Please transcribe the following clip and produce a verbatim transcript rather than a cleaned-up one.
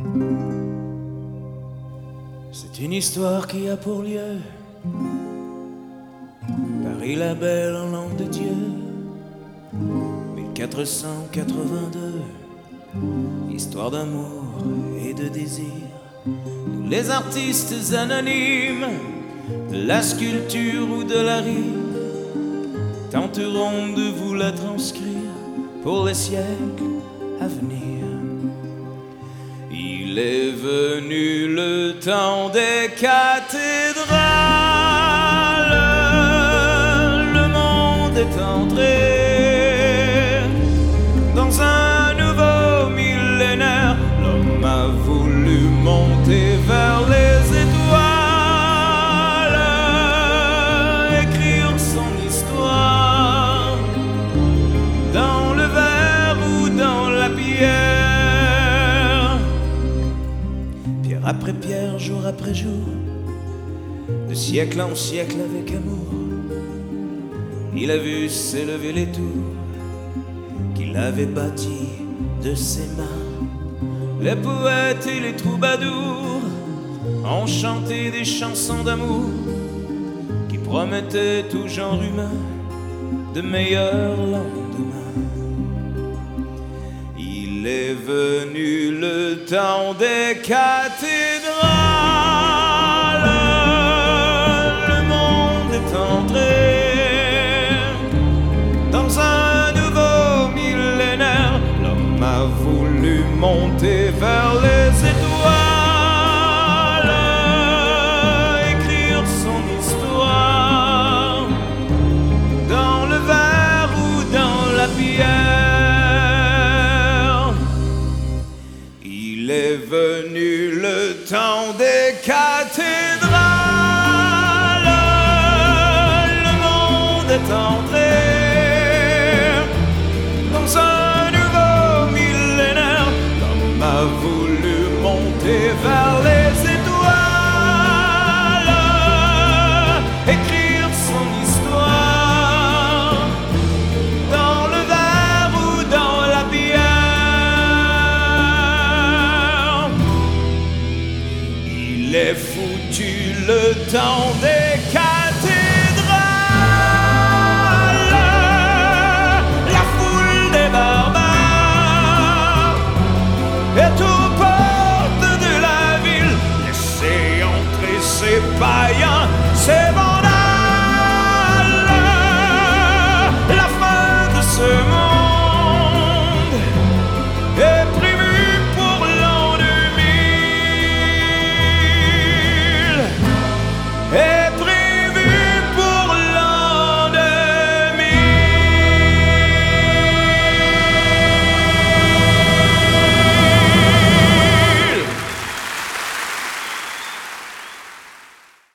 C'est une histoire qui a pour lieu Paris la belle en l'an de Dieu mille quatre cent quatre-vingt-deux. Histoire d'amour et de désir. Nous les artistes anonymes de la sculpture ou de la rime tenterons de vous la transcrire pour les siècles à venir. Il est venu le temps des cathédrales, le monde est entré dans un nouveau millénaire. L'homme a voulu monter vers les étoiles, écrire son histoire dans le verre ou dans la pierre. Pierre après pierre, jour après jour, de siècle en siècle avec amour, il a vu s'élever les tours qu'il avait bâties de ses mains. Les poètes et les troubadours ont chanté des chansons d'amour qui promettaient tout genre humain de meilleurs lendemains. Il est venu le temps des cathédrales, le monde est entré dans un nouveau millénaire. L'homme a voulu monter vers les étoiles, écrire son histoire dans le verre ou dans la pierre. Il est venu le temps des cathédrales, le monde est entré dans un nouveau millénaire. L'homme a voulu monter vers les étoiles, écrire son histoire dans le verre ou dans la bière. Il est foutu le temps des